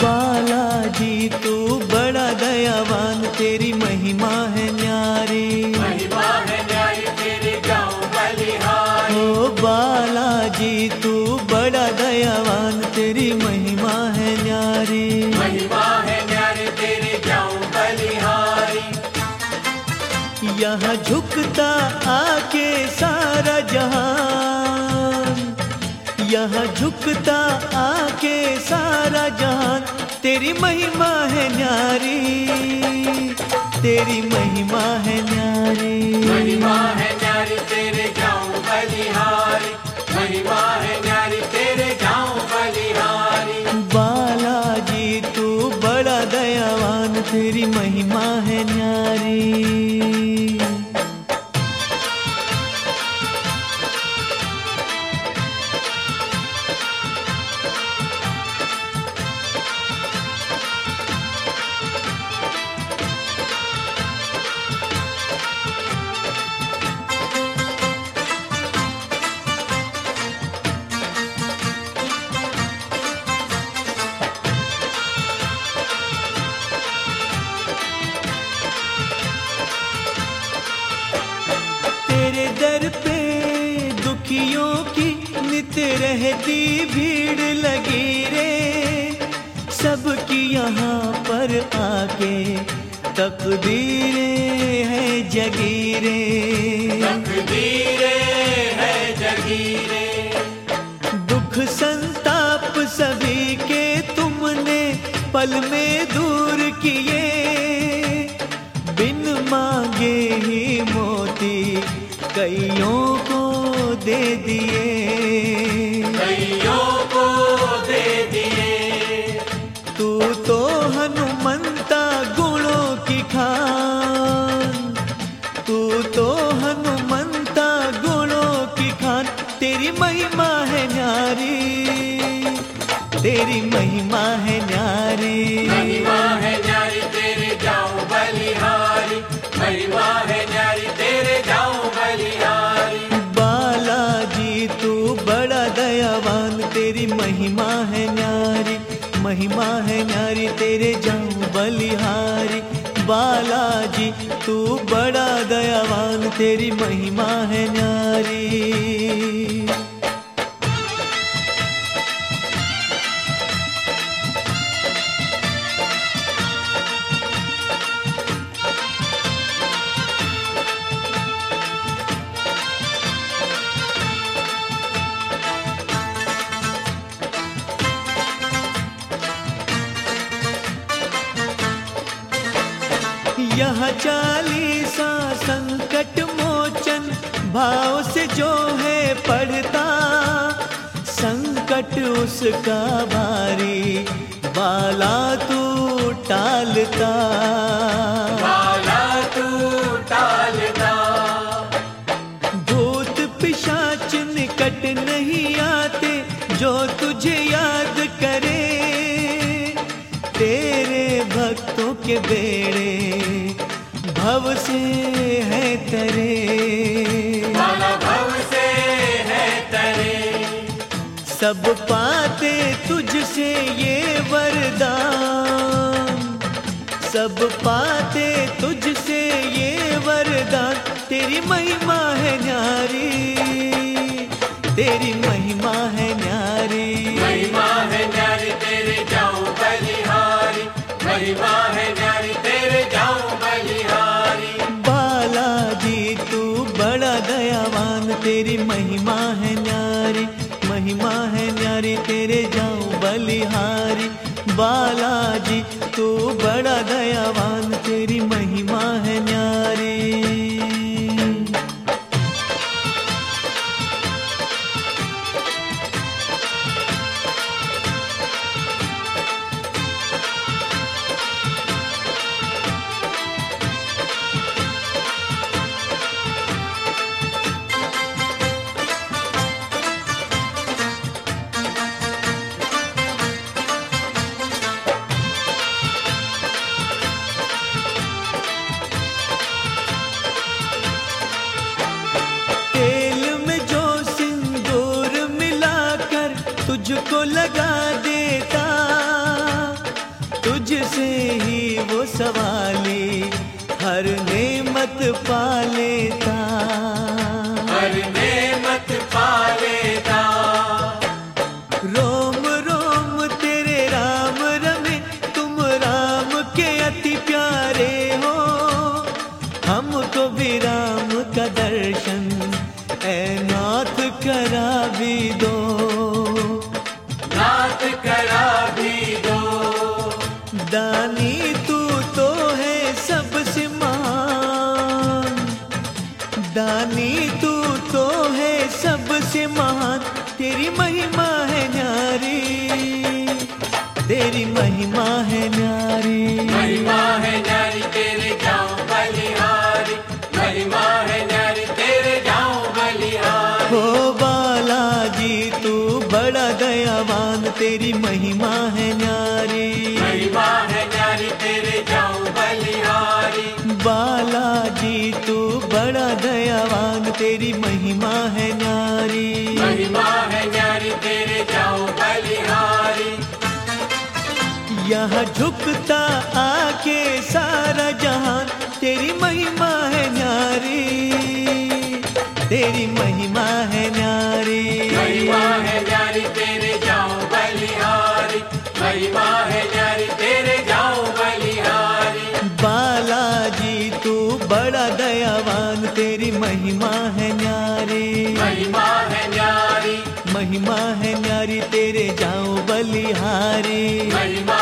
बालाजी तू बड़ा दयावान, तेरी महिमा है न्यारी। महिमा है न्यारी तेरे जाऊं बलिहारी। ओ बालाजी तू बड़ा दयावान, तेरी महिमा है न्यारी। महिमा है न्यारी तेरे जाऊं बलिहारी। यहाँ झुकता आके सारा जहान, यहाँ झुकता आके सारा जहान, तेरी महिमा है न्यारी, तेरी महिमा है न्यारी। महिमा है न्यारी तेरे जाऊं बलिहारी। महिमा है न्यारी तेरे जाऊं बलिहारी। बालाजी तू बड़ा दयावान, तेरी महिमा है न्यारी। तेरे दर पे दुखियों की नित रहती भीड़ लगी रे, सबकी यहाँ पर आके तकदीरें है जगीरे। तकदीरे है जगीरे। दुख संताप सभी के तुमने पल में दूर किए, बिन मांगे ही मोती कईयों को दे दिए। कईयों को दे दिए। तू तो हनुमंता गुणों की खान, तू तो हनुमंता गुणों की खान, तेरी महिमा है न्यारी, तेरी महिमा है न्यारी। महिमा है न्यारी तेरे जाऊं बलिहारी। महिमा है न्यारी तेरे जाऊं बलिहारी। बालाजी तू बड़ा दयावान, तेरी महिमा है न्यारी। महिमा है न्यारी तेरे जाऊं बलिहारी। बालाजी तू बड़ा दयावान, तेरी महिमा है न्यारी। यह चालीसा संकट मोचन भाव से जो है पढ़ता, संकट उसका भारी बाला तू टालता। बाला तू टालता। भूत पिशाच निकट नहीं आते जो तुझे याद करे, तेरे भक्तों के बेड़े भव से है तरे। बाला भव से है तरे। सब पाते तुझसे ये वरदान, सब पाते तुझसे ये वरदान, तेरी महिमा है न्यारी, तेरी महिमा है न्यारी। महिमा है न्यारी तेरे जाऊं बलिहारी। महिमा है न्यारी तेरे जाऊं बलिहारी। बालाजी तू बड़ा दयावान, तेरी महिमा है न्यारी। महिमा है न्यारी तेरे जाऊं बलिहारी। बालाजी तू बड़ा दयावान, तेरी महिमा है न्यारी। नेमत पा लेता, हर नेमत पा लेता। रोम रोम तेरे राम रमे, तुम राम के अति प्यारे हो, हमको भी राम का दर्शन ऐ नाथ करा भी दो, नाथ करा भी दो। दानी तू तो है सबसे महान, दानी तू तो है सबसे महान, तेरी महिमा है न्यारी, तेरी महिमा है न्यारी। महिमा है न्यारी तेरे जाऊं बलिहारी, महिमा है न्यारी तेरे जाऊं बलिहारी। हो बालाजी तू बड़ा दयावान, तेरी महिमा है न्यारी, महिमा है न्यारी तेरे जाऊं बलिहारी। बालाजी तू बड़ा दयावान, तेरी महिमा है न्यारी, महिमा है न्यारी तेरे जाऊं बलिहारी। यहाँ झुकता आके सारा जहान, तेरी महिमा है न्यारी, तेरी महिमा है न्यारी। महिमा है न्यारी तेरे जाऊं बलिहारी, महिमा है न्यारी तेरे जाऊं बलिहारी। बालाजी तू बड़ा दयावान, तेरी महिमा है न्यारी, महिमा है न्यारी, महिमा है न्यारी तेरे जाऊं बलिहारी। महिमा